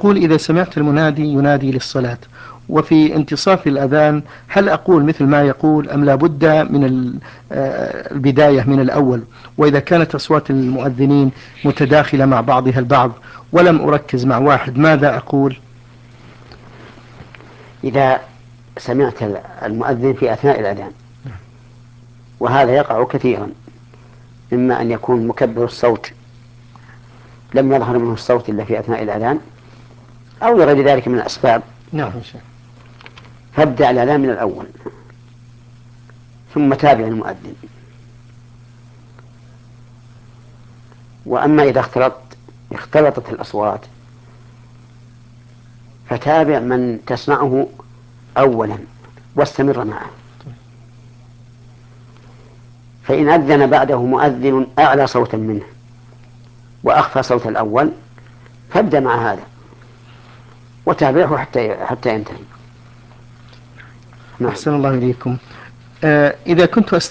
يقول: إذا سمعت المنادي ينادي للصلاة وفي انتصاف الأذان، هل أقول مثل ما يقول أم لا بد من البداية من الأول؟ وإذا كانت أصوات المؤذنين متداخلة مع بعضها البعض ولم أركز مع واحد، ماذا أقول؟ إذا سمعت المؤذن في أثناء الأذان، وهذا يقع كثيرا، إما أن يكون مكبر الصوت لم يظهر منه الصوت إلا في أثناء الأذان، أو لغير ذلك من الأسباب، نعم. فابدأ الأذان من الأول ثم تابع المؤذن. وأما إذا اختلطت الأصوات فتابع من تسمعه أولا واستمر معه، فإن أذن بعده مؤذن أعلى صوتا منه وأخفى صوت الأول فابدأ مع هذا وتابعه حتى ينتهي. أحسن الله إليكم. إذا كنت